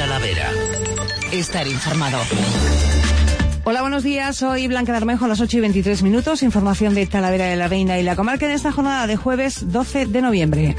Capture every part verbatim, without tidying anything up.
Talavera. Estar informado. Hola, buenos días. Soy Blanca Bermejo, a las ocho y veintitrés minutos. Información de Talavera de la Reina y la comarca en esta jornada de jueves doce de noviembre.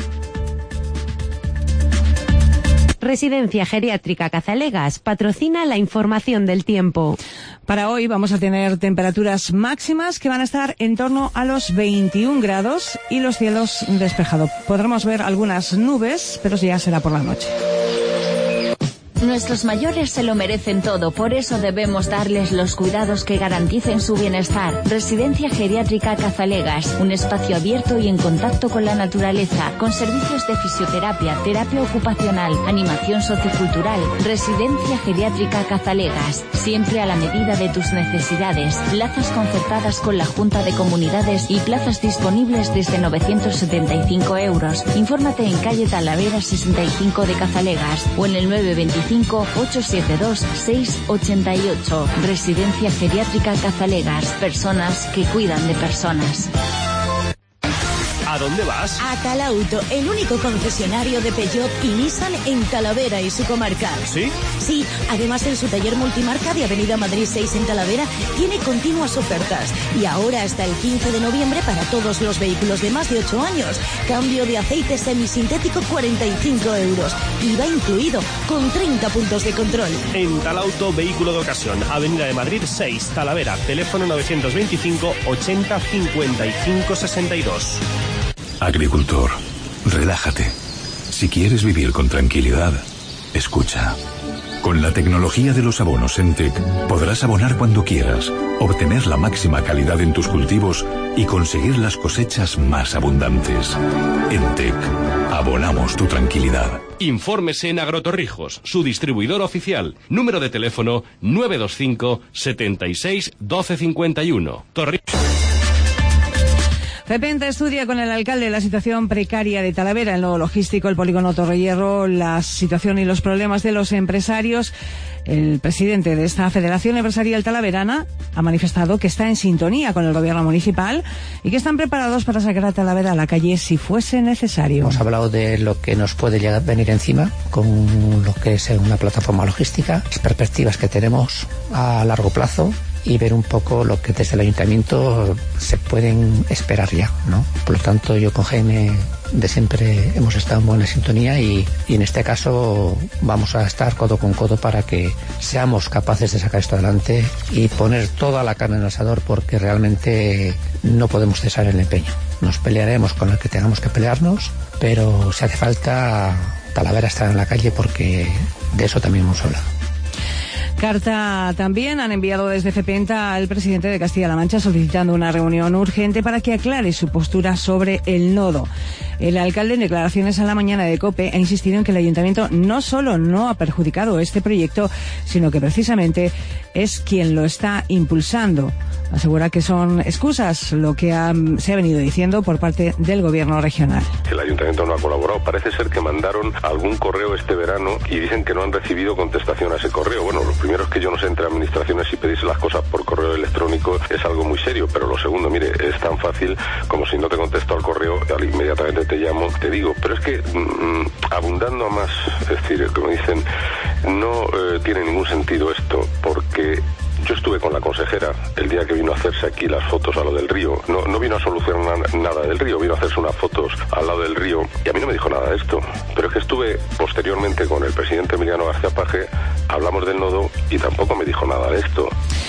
Residencia Geriátrica Cazalegas patrocina la información del tiempo. Para hoy vamos a tener temperaturas máximas que van a estar en torno a los veintiún grados y los cielos despejados. Podremos ver algunas nubes, pero ya será por la noche. Nuestros mayores se lo merecen todo, por eso debemos darles los cuidados que garanticen su bienestar. Residencia Geriátrica Cazalegas, un espacio abierto y en contacto con la naturaleza, con servicios de fisioterapia, terapia ocupacional, animación sociocultural. Residencia Geriátrica Cazalegas, siempre a la medida de tus necesidades. Plazas concertadas con la Junta de Comunidades y plazas disponibles desde novecientos setenta y cinco euros. Infórmate en calle Talavera sesenta y cinco de Cazalegas o en el nueve veinticinco ocho siete dos seis ocho ocho. Residencia Geriátrica Cazalegas. Personas que cuidan de personas. ¿A dónde vas? A Talauto, el único concesionario de Peugeot y Nissan en Talavera y su comarca. ¿Sí? Sí, además en su taller multimarca de Avenida Madrid seis en Talavera tiene continuas ofertas. Y ahora hasta el quince de noviembre para todos los vehículos de más de ocho años. Cambio de aceite semisintético cuarenta y cinco euros. I V A incluido, con treinta puntos de control. En Talauto, vehículo de ocasión. Avenida de Madrid seis, Talavera. Teléfono novecientos veinticinco ochenta cincuenta y cinco sesenta y dos. Agricultor, relájate. Si quieres vivir con tranquilidad, escucha. Con la tecnología de los abonos Entec podrás abonar cuando quieras, obtener la máxima calidad en tus cultivos y conseguir las cosechas más abundantes. Entec, abonamos tu tranquilidad. Infórmese en Agrotorrijos, su distribuidor oficial. Número de teléfono nueve dos cinco setenta y seis doce cincuenta y uno. Torrijos. Cepenta estudia con el alcalde la situación precaria de Talavera, el nodo logístico, el polígono Torrehierro, la situación y los problemas de los empresarios. El presidente de esta Federación Empresarial Talaverana ha manifestado que está en sintonía con el gobierno municipal y que están preparados para sacar a Talavera a la calle si fuese necesario. Hemos hablado de lo que nos puede llegar a venir encima con lo que es una plataforma logística, las perspectivas que tenemos a largo plazo y ver un poco lo que desde el ayuntamiento se pueden esperar ya, ¿no? Por lo tanto, yo con Jaime de siempre hemos estado en buena sintonía y, y en este caso vamos a estar codo con codo para que seamos capaces de sacar esto adelante y poner toda la carne en el asador, porque realmente no podemos cesar el empeño. Nos pelearemos con el que tengamos que pelearnos, pero si hace falta, Talavera estará en la calle, porque de eso también hemos hablado. Carta también han enviado desde Cepenta al presidente de Castilla-La Mancha solicitando una reunión urgente para que aclare su postura sobre el nodo. El alcalde, en declaraciones a la mañana de COPE, ha insistido en que el ayuntamiento no solo no ha perjudicado este proyecto, sino que precisamente es quien lo está impulsando. Asegura que son excusas lo que ha, se ha venido diciendo por parte del gobierno regional. El ayuntamiento no ha colaborado. Parece ser que mandaron algún correo este verano y dicen que no han recibido contestación a ese correo. Bueno, lo primero es que yo no sé entre administraciones si pedirse las cosas por correo electrónico es algo muy serio, pero lo segundo, mire, es tan fácil como si no te contesto al correo, inmediatamente te llamo, te digo. Pero es que mmm, abundando a más, es decir, como dicen, no eh, tiene ningún sentido esto, porque yo estuve con la consejera el día que vino a hacerse aquí las fotos a lo del río. No, no vino a solucionar nada del río, vino a hacerse unas fotos al lado del río y a mí no me dijo nada de esto. Pero es que estuve posteriormente con el presidente Emiliano García Paje, hablamos del nodo y tampoco me dijo nada de esto.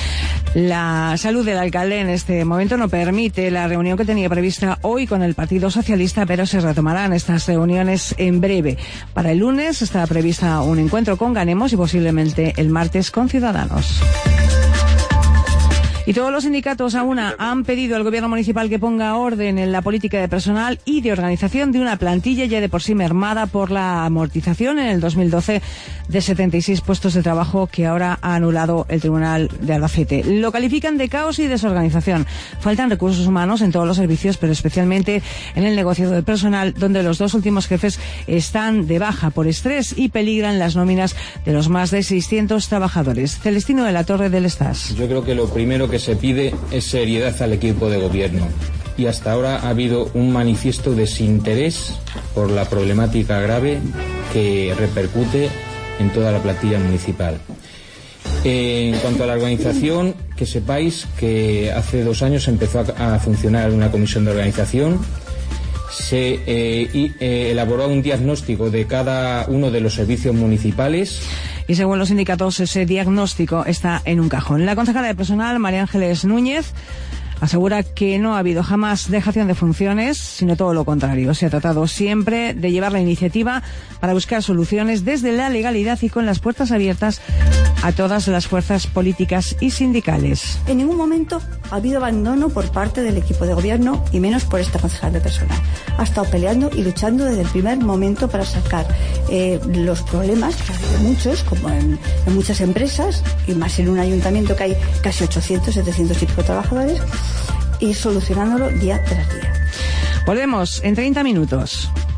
La salud del alcalde en este momento no permite la reunión que tenía prevista hoy con el Partido Socialista, pero se retomarán estas reuniones en breve. Para el lunes está prevista un encuentro con Ganemos y posiblemente el martes con Ciudadanos. Y todos los sindicatos a una han pedido al gobierno municipal que ponga orden en la política de personal y de organización de una plantilla ya de por sí mermada por la amortización en el dos mil doce de setenta y seis puestos de trabajo que ahora ha anulado el Tribunal de Albacete. Lo califican de caos y desorganización. Faltan recursos humanos en todos los servicios, pero especialmente en el negociado de personal, donde los dos últimos jefes están de baja por estrés y peligran las nóminas de los más de seiscientos trabajadores. Celestino de la Torre del Estás. Yo creo que lo primero que se pide es seriedad al equipo de gobierno. Y hasta ahora ha habido un manifiesto desinterés por la problemática grave que repercute en toda la plantilla municipal. Eh, en cuanto a la organización, que sepáis que hace dos años empezó a, a funcionar una comisión de organización. Se eh, y, eh, elaboró un diagnóstico de cada uno de los servicios municipales. Y según los sindicatos, ese diagnóstico está en un cajón. La concejala de personal, María Ángeles Núñez, asegura que no ha habido jamás dejación de funciones, sino todo lo contrario. Se ha tratado siempre de llevar la iniciativa para buscar soluciones desde la legalidad y con las puertas abiertas a todas las fuerzas políticas y sindicales. En ningún momento ha habido abandono por parte del equipo de gobierno y menos por esta concejal de personal. Ha estado peleando y luchando desde el primer momento para sacar eh, los problemas, que ha habido muchos, como en, en muchas empresas, y más en un ayuntamiento que hay casi ochocientos, setecientos y pico trabajadores, y solucionándolo día tras día. Volvemos en treinta minutos.